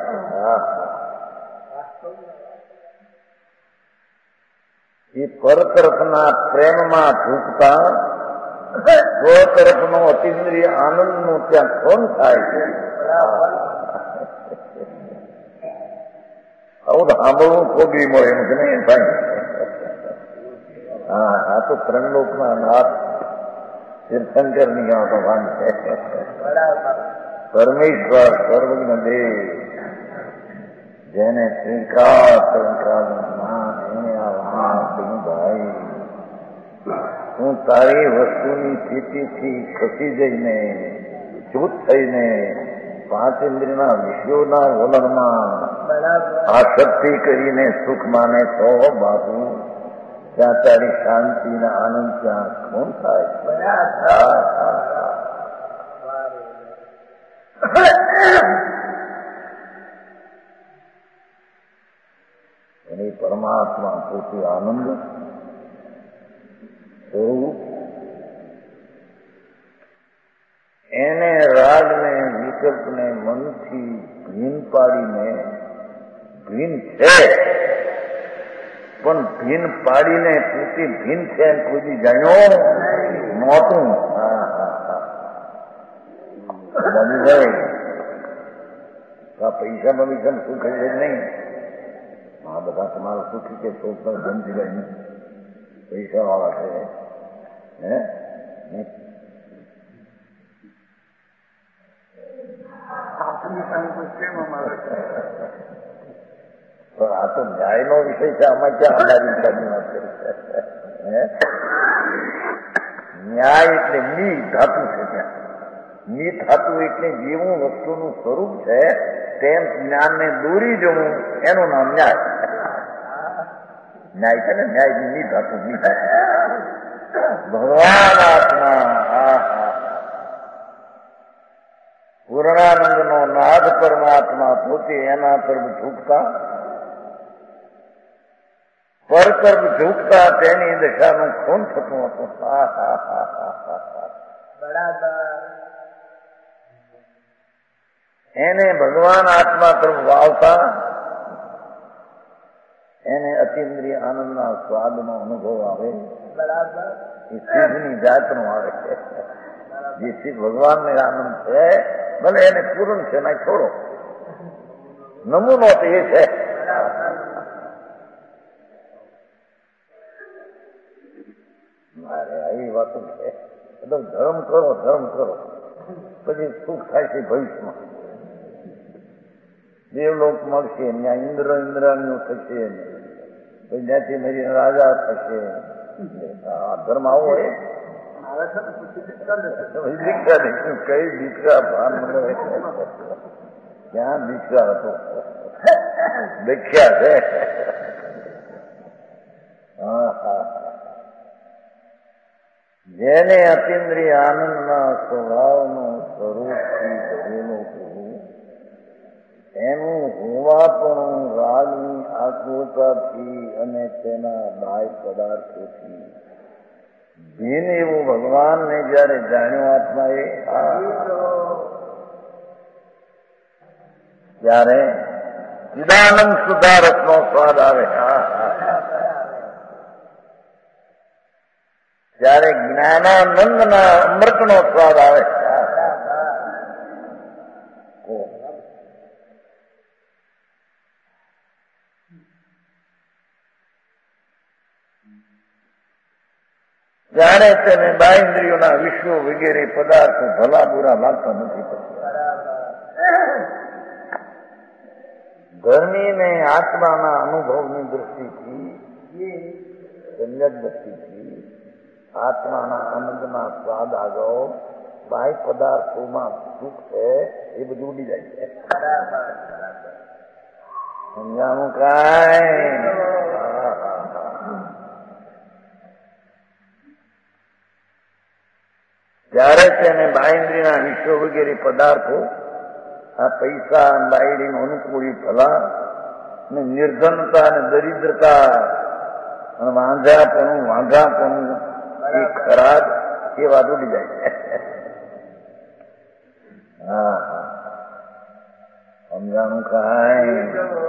એ પર તરફના પ્રેમમાં ઝૂકતા સ્વ તરફનો અતિન્દ્રિય આનંદનો ત્યાં કોણ થાય છે. આવું સાંભળવું ખોબી મળે એમ કે નહીં ભાઈ. હા આ તો ત્રણલોકના નાથ તીર્થંકર ની ભગવાન છે. પરમેશ્વર સર્વજ્ઞ દેવ જેને શ્રીકાર ભાઈ હું તારી વસ્તુની સ્થિતિથી ખસી જઈને ચૂત થઈને પાંચ ઇન્દ્રિયના વિષયોના વલણમાં આસક્તિ કરીને સુખ માને તો બાપુ ત્યાં તારી શાંતિના આનંદ ત્યાં કોણ થાય. અને પરમાત્મા પોતે આનંદ સ્વરૂપ એને રાગને વિકલ્પને મનથી ભીન પાડીને ભીન છે પણ ભીન પાડીને પોતે ભીન છે કોઈ દી જાણ્યો નહોતું. હા હા હા દાદીભાઈ આ પૈસા ભવિષ્ય સુખ છે નહીં. આ બધા તમારું સુખી કે શોખ ગમતી ગઈ પૈસા વાળા છે. હે પણ આ તો ન્યાય નો વિષય છે. આમાં ક્યાં અમારી વાત કરી છે. ન્યાય એટલે મી ધાતુ છે. ત્યાં મી ધાતુ એટલે જેવું વસ્તુનું સ્વરૂપ છે તેમ જ્ઞાનને દોરી જવું એનું નામ ન્યાય. ન્યાય છે ને ન્યાય મી ધાતુ મી ધાતુ ભગવાન આત્મા. હા હા પૂર્ણાનંદ નો નાદ પરમાત્મા પોતે એના તરફ ઝૂકતા પર તરફ ઝૂકતા તેની દશાનું ખૂન થતું હતું. હા હા હા હા હા બરાબર. એને ભગવાન આત્મા તરફ વાવતા એને અતિન્દ્રિય આનંદના સ્વાદનો અનુભવ આવે. બરાબર. એ સિદ્ધની જાતનો આવે છે. જે સિદ્ધ ભગવાનને આનંદ છે ભલે એને પૂર્ણ છે ના છોડો નમૂનો તો એ છે. મારે આવી વાતો છે. એટલે ધર્મ કરો ધર્મ કરો પછી સુખ થાય છે ભવિષ્યમાં. દેવલોક મળશે ત્યાં ઇન્દ્ર ઇન્દ્રાણીઓ થશે પછી ત્યાંથી મેરી રાજા થશે. ધર્મ આવો હોય દીકરા દીકરું કઈ દીકરા ભાન મળે ક્યાં દીકરા હતો દેખ્યા છે. હા હા જેને અતિન્દ્રિય આનંદના સ્વભાવનો સ્વરૂપથી ભરેલો પ્રભુ એનું હોવાપણું રાગની આકૃતાથી અને તેના બાહ્ય પદાર્થોથી ભીન એવું ભગવાનને જયારે જાણ્યો આત્માએ ત્યારે ચિદાનંદ સુધારસનો સ્વાદ આવે. ત્યારે જ્ઞાનાનંદના અમૃતનો સ્વાદ આવે. જાણે તેને બાઇન્દ્રિયોના વિશ્વો વગેરે પદાર્થો ભલા બુરા લાગતા નથી પડતા. ધર્મીને આત્માના અનુભવની દૃષ્ટિથી સમ્યક દ્રષ્ટિથી આત્માના આનંદના સ્વાદ આગળ બાહ્ય પદાર્થોમાં સુખ છે એ બધું ઉડી જાય છે. સમજાણું કાંઈ ત્યારે તેને બાઇન્દ્રિયના વિશ્વ વગેરે પદાર્થો આ પૈસા બાયડીને અનુકૂળી ભલા ને નિર્ધનતા અને દરિદ્રતા અને વાંઝાપણું વાંઘાપણું એ ખરાબ એ વાત ઉડી જાય. હા હા સમજાણું કાંઈ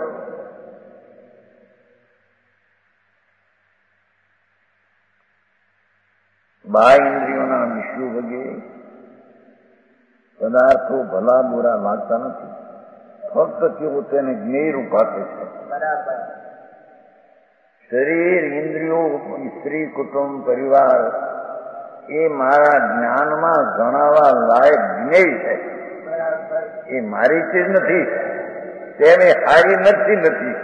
બાહ્ય ઇન્દ્રિયોના વિષયો વગે પદાર્થો ભલા બુરા લાગતા નથી. ફક્ત કેવું તેને જ્ઞેય રૂપ આપે છે. શરીર, ઇન્દ્રિયો, સ્ત્રી, કુટુંબ, પરિવાર એ મારા જ્ઞાનમાં ગણાવા લાયક જ્ઞેય છે. એ મારી ચીજ નથી, તેને હારી નથી નથી.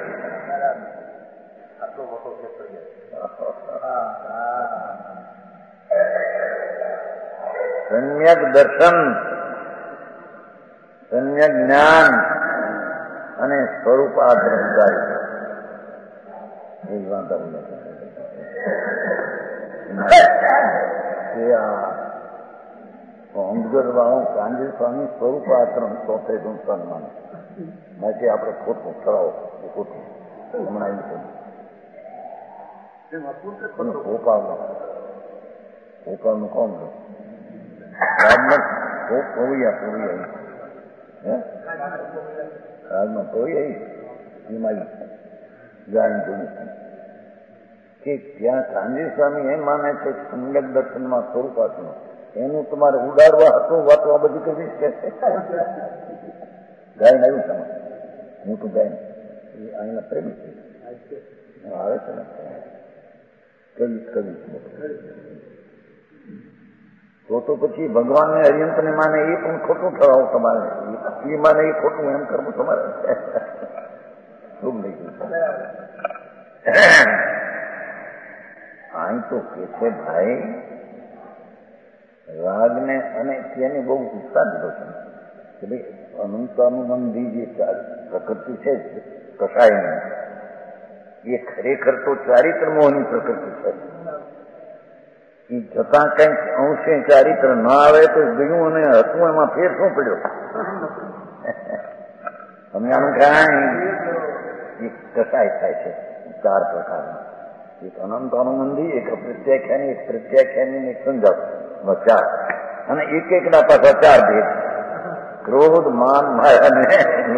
સમ્યક દર્શન, સમ્યક જ્ઞાન અને સ્વરૂપાદ્રષ્ટાય એ જ વાત અમને અંગર વાળો કાંજી સ્વામી સ્વરૂપાશ્રમ ચોથે સંસ્થાન માને માટે આપણે ખોટું કરાવો ખોટું હમણાં એવું ભોપાલનું ભોપાલનું કોણ રાજમાં પોવિયા પોવિયા હે રાજમાં પોવિયા હિમાલય ગાયન જોયું કે ત્યાં કાંજી સ્વામી એમ માને છે સમ્યક દર્શનમાં સ્વરૂપાશ્રમ એનું તમારે ઉડાડવા હતું વાતો આ બધી કરીશ કે ગાયન આવ્યું તમે હું તો ગાયન એ અહીંના પ્રેમી છે આવે છે ને કવિશ કવિશ તો તો પછી ભગવાનને હરિયંતને માને એ પણ ખોટું ઠરાવો તમારે એ માને એ ખોટું એમ કરવું તમારે શું લઈ ગયું અહીં તો કે છે ભાઈ રાગને અને તેને બહુ ઉત્સાહ દીધો છે કે ભાઈ અનંતાનુબંધી જે પ્રકૃતિ છે કસાયની એ ખરેખર તો ચારિત્ર મોહની પ્રકૃતિ છે. એ જતાં કંઈક અંશે ચારિત્ર ન આવે તો ગયું અને હતું એમાં ફેર શું પડ્યો સમજાણું કાંઈ એક કસાય થાય છે ચાર પ્રકારના એક અનંત અનુબંધી એક પ્રત્યાખ્યાની એક પ્રત્યાખ્યાની એક સંજપ ચાર અને એક એકના પાછા ચાર ભેદ ક્રોધ માન માયા ને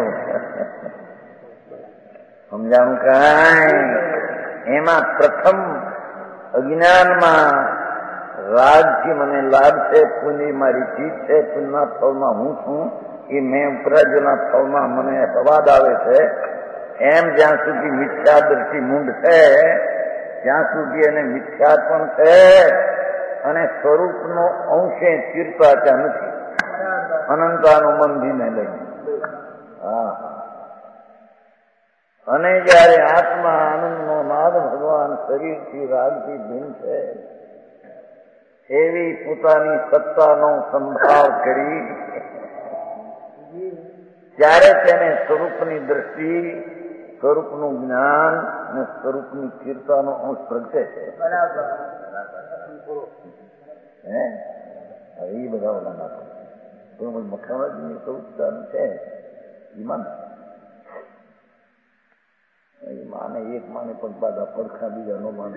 સમજાણું કાંઈ એમાં પ્રથમ અજ્ઞાનમાં રાગથી મને લાભ છે પુણ્ય મારી ચીજ છે પુણ્યના ફળમાં હું છું એ મેં ઉપરાજ્યના ફળમાં મને સ્વાદ આવે છે એમ જ્યાં સુધી મિથ્યાદર્શી મૂંડ છે ત્યાં સુધી એને મિથ્યા પણ છે અને સ્વરૂપનો અંશે ચીરતા નથી અનંતાનુબંધીને લઈને. હા અને જયારે આત્મા આનંદનો નાદ ભગવાન શરીરથી રાગથી ભિન્ન છે એવી પોતાની સત્તાનો સંભાવ કરી ત્યારે તેને સ્વરૂપની દ્રષ્ટિ સ્વરૂપનું જ્ઞાન અને સ્વરૂપની ચિરતાનો અંશ પ્રગટે છે. હે હવે એ બધા બધા નાખો તો મખાણાજીની સ્વરૂપતા છે ઈમાન એ માને એક માને પણ બધા પડખા બીજા નો માને.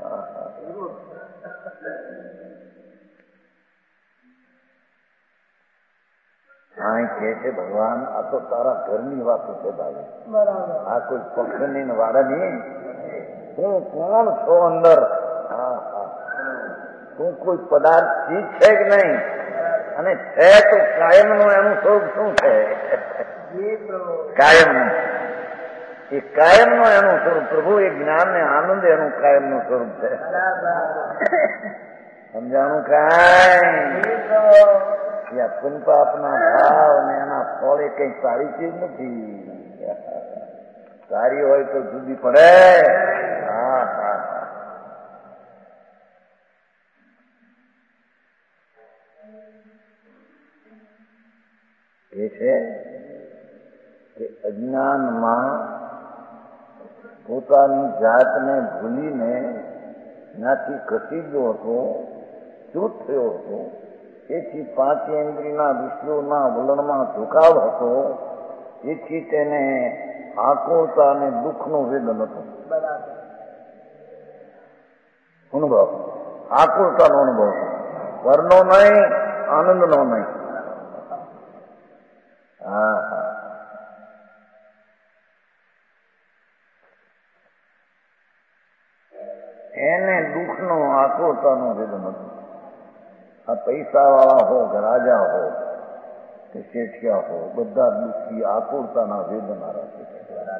હા કે છે ભગવાન આ તો તારા ઘરની વાતો છે ભાઈ આ કોઈ પક્ષની વાળાની હું કોણ છો અંદર. હા હા તું કોઈ પદાર્થ ચીજ છે કે નહીં અને છે તો કાયમનું એનું સ્વરૂપ શું છે કાયમનું એ કાયમનું એનું સ્વરૂપ પ્રભુ એ જ્ઞાન ને આનંદ એનું કાયમનું સ્વરૂપ છે. સમજાણું કાંઈ પુનપાપના ભાવ અને એના ફળ એ કઈ સારી ચીજ નથી. સારી હોય તો જુદી પડે. હા હા એ છે કે અજ્ઞાનમાં પોતાની જાતને ભૂલીને ત્યાંથી ખસી ગયો હતો ચૂત થયો હતો એથી પાંચેન્દ્રિયના વિષયોના વલણમાં ઝુકાવ હતો, એથી તેને આકુળતા અને દુઃખનો વેદન હતો. અનુભવ, આકુળતાનો અનુભવ, પરનો નહીં, આનંદનો નહીં. હા હા એને દુઃખનો આકુળતાનો વેદન હતો. આ પૈસા વાળા હો કે રાજા હો કે શેઠિયા હો, બધા દુઃખી આકુળતાના વેદના રાખે છે.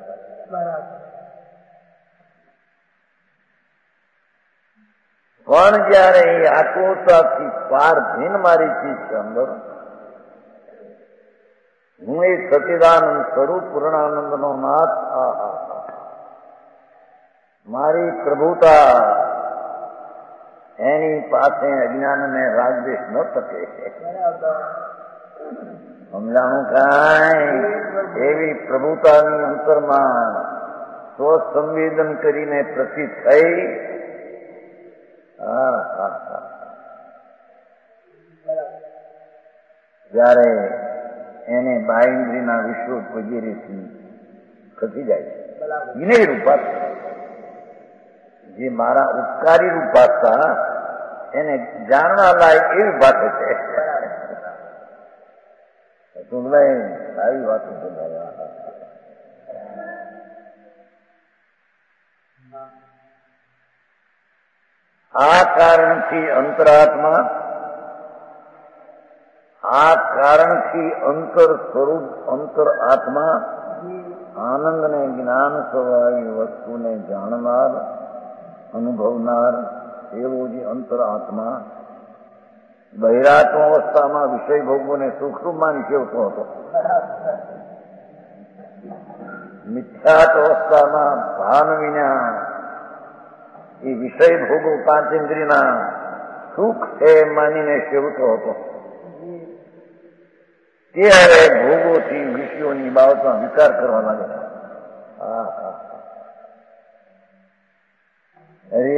પણ જયારે એ આકુળતાથી પાર ભીન મારી ચીજ છે અંદર, હું એક સચિદાનંદ સ્વરૂપ પૂર્ણાનંદનો નાથ, મારી પ્રભુતા, એની પાસે અજ્ઞાનને રાગદ્વેષ ન શકે. સમજાણું કાંઈ એવી પ્રભુતાની અંતરમાં સ્વસંવેદન કરીને પ્રતિ થઈ. હા હા હા જયારે એને બાઇન્દ્રીના વિશ્વ વગેરેથી ખસી જાય છે. વિનય રૂપા જે મારા ઉપકારી રૂપાતા એને જાણવા લાયક એવી વાતો છે. આવી વાતો બોલાવ્યા. આ કારણથી અંતરાત્મા, આ કારણથી અંતર સ્વરૂપ અંતર આત્મા આનંદને જ્ઞાન સ્વભાવી વસ્તુને જાણનાર, અનુભવનાર એવો જે અંતર આત્મા બહિરાત્મ અવસ્થામાં વિષય ભોગોને સુખરૂપ માની સેવતો હતો. મિથ્યાત અવસ્થામાં ભાન વિના એ વિષય ભોગો પાંચેન્દ્રિયના સુખ છે માનીને સેવતો હતો. ત્યારે ભોગોથી વિષયોની બાબતમાં વિચાર કરવા લાગે. હા હા અરે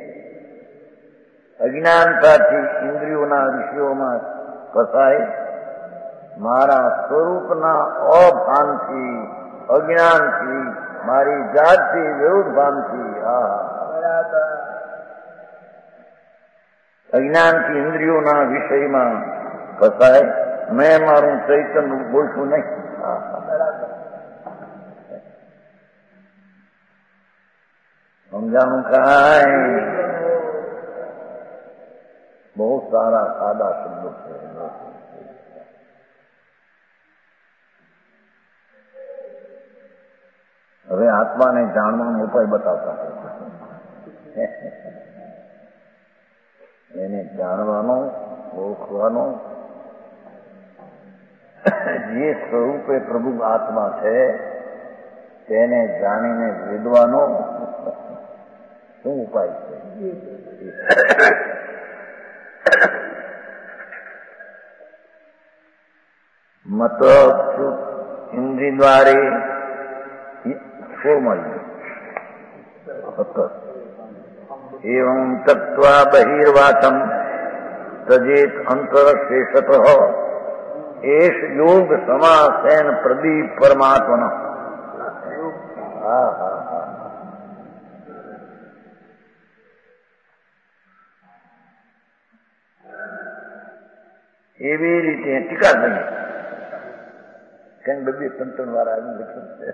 અજ્ઞાનતાથી ઇન્દ્રિયોના વિષયોમાં ફસાય, મારા સ્વરૂપના અભાનથી, અજ્ઞાનથી, મારી જાતથી વિરુદ્ધ ભાનથી, હા અજ્ઞાનથી ઇન્દ્રિયોના વિષયમાં ફસાય. મેં મારું ચૈતન્ય બોલશું નહીં. સમજાણું કાંઈ બહુ સારા સાદા શબ્દો છે. હવે આત્માને જાણવાનો ઉપાય બતાવતા એને જાણવાનો, ઓળખવાનો, જે સ્વરૂપે પ્રભુ આત્મા છે તેને જાણીને વેદવાનો શું ઉપાય છે? મત ઇન્દ્રિય દ્વારે એવં તત્વા બહિર્વાચમ તજેત અંતર શેષત એશ યોગ સમાસેન પ્રદીપ પરમાત્મા. હા હા હા એવી રીતે ટીકા થઈ કેમ બધી સંતન વાળા લખ્યું છે.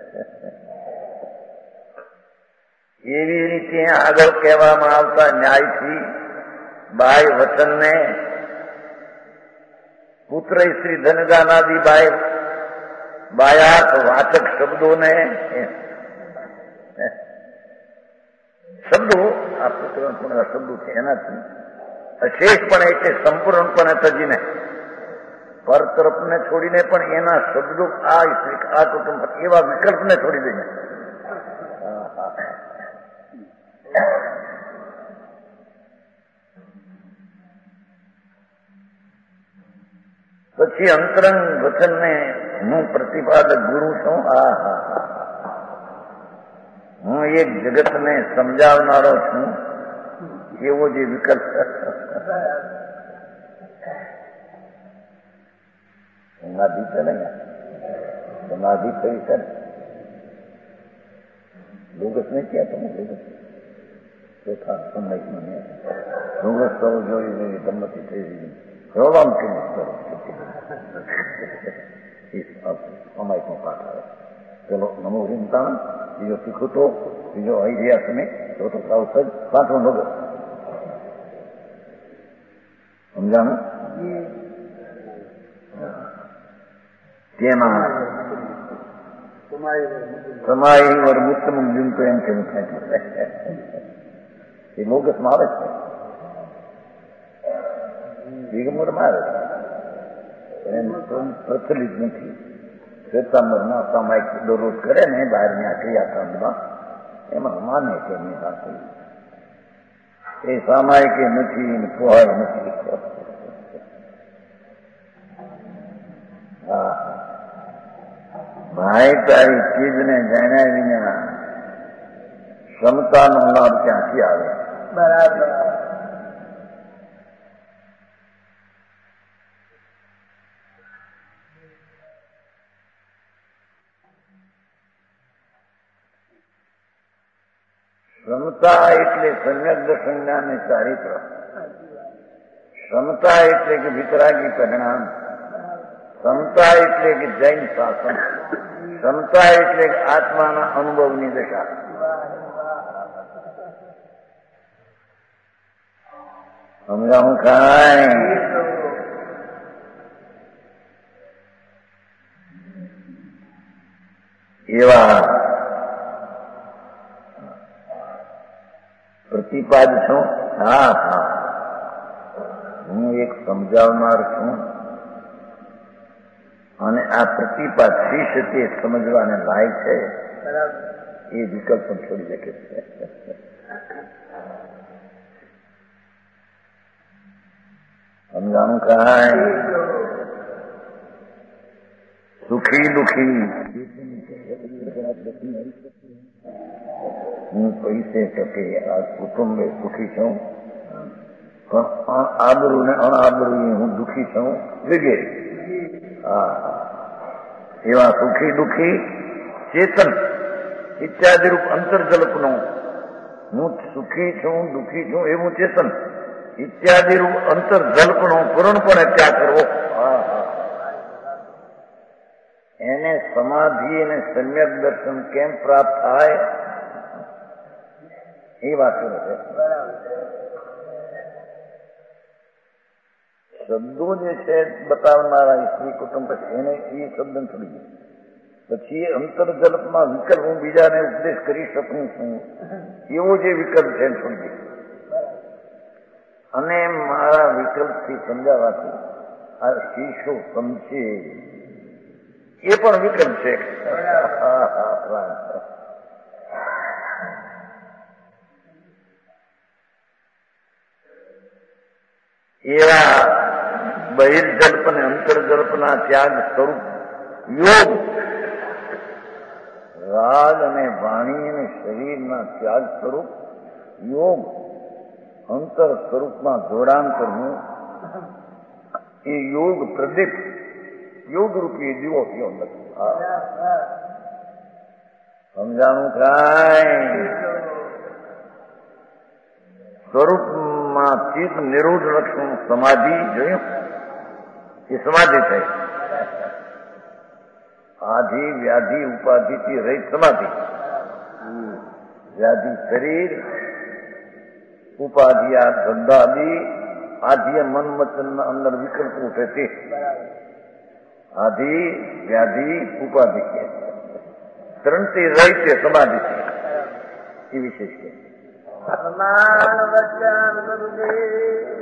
એવી રીતે આગળ કહેવામાં આવતા ન્યાયથી બાય વચનને પુત્ર શ્રી ધનગાનાદી બાય બાયાત વાચક શબ્દોને શબ્દો આ પુત્ર શબ્દો છે એનાથી અશેષપણે એટલે સંપૂર્ણપણે તજીને પર તરફને છોડીને પણ એના શબ્દો આ આ કુટુંબ એવા વિકલ્પને છોડી દઈને પછી અંતરંગ વચનને હું પ્રતિપાદક ગુરુ છું. આ હા હા હું એક જગતને સમજાવનારો છું એવો જે વિકલ્પ સમાધિ છે ને સમાધિ થઈ છે ને લોગસ નહીં ક્યાં તમે લોગસ ચોથા સમયમાં લોગસ તો જોઈ જોઈ સંમતિ થઈ ગઈ રોવામ કેમ અમાયકનો પાઠ આવે પેલો નમો હિમતાણ બીજો શીખુતો બીજો આઈડિયા તમે ચોથો સાવસદ પાંચમો લોગસ સમજાણું તેમાં સમાય વર ઉત્તમ જિંતો એમ કેમ થાય એ લોગસમાં આવે છે દિગંબરમાં આવે છે એમ પ્રચલિત નથી શ્વેતાંબરમાં સામાયિક દરરોજ કરે ને બહારની ક્રિયાકાંડમાં એમાં માને છે એની સાથે એ સામાયિક નથી પોહાય નથી હા ભાઈ તારી ચીજને જાણ્યા વિના ક્ષમતાનો લાભ ક્યાંથી આવે બરાબર ક્ષમતા એટલે સમ્યક દર્શન જ્ઞાન અને ચારિત્ર ક્ષમતા એટલે કે વિતરાગી પરિણામ ક્ષમતા એટલે કે જૈન શાસન ક્ષમતા એટલે કે આત્માના અનુભવની દશા સમજાવું કાંઈ એવા પ્રતિપાદ છું હા હા હું એક સમજાવનાર છું અને આ પ્રતિપાદ શિષ્ય તે સમજવાને લાયક છે એ વિકલ્પ પણ છોડી શકે છે સમજાણું કાંઈ સુખી દુઃખી હું પૈસે ટકે આ કુટુંબે સુખી છું પણ આબરૂ ને અણાબરૂ હું દુઃખી છું વગેરે હા એવા સુખી દુઃખી ચેતન ઇત્યાદિ રૂપ અંતર્જલ્પનું હું સુખી છું દુઃખી છું એવું ચેતન ઇત્યાદિ રૂપ અંતર્જલ્પનો પૂર્ણપણે ત્યાગ કરવો એને સમાધિ અને સમ્યક દર્શન કેમ પ્રાપ્ત થાય એ વાત છે શબ્દો જે છે બતાવનારા સ્ત્રી કુટુંબ પછી એને એ શબ્દ છોડી ગયો પછી એ અંતર્જલ્પમાં વિકલ્પ હું બીજાને ઉપદેશ કરી શકું છું એવો જે વિકલ્પ છે એને છોડી ગયો અને મારા વિકલ્પથી સમજાવવાથી આ શીશો સમજે એ પણ વિકલ્પ છે એવા બહિર્જલ્પ અને અંતર્જલ્પના ત્યાગ સ્વરૂપ યોગ રાગ અને વાણી અને શરીરના ત્યાગ સ્વરૂપ યોગ અંતર સ્વરૂપમાં જોડાણ કરવું એ યોગ પ્રદીપ યોગ રૂપી દીવો થયો નથી સમજાણું કાંઈ સ્વરૂપમાં ચિત્ત નિરોધ લક્ષણ સમાધિ જોયું એ સમાધિ થઈ આધિ વ્યાધિ ઉપાધિથી રહિત સમાધિ વ્યાધિ શરીર ઉપાધિ આ ધંધાદિ આધિ મન વચનના અંદર વિકલ્પ ઉઠે તે આધિ વ્યાધિ ઉપાધિ કે ત્રણથી રહિત સમાધિ છે એ વિશેષ છે.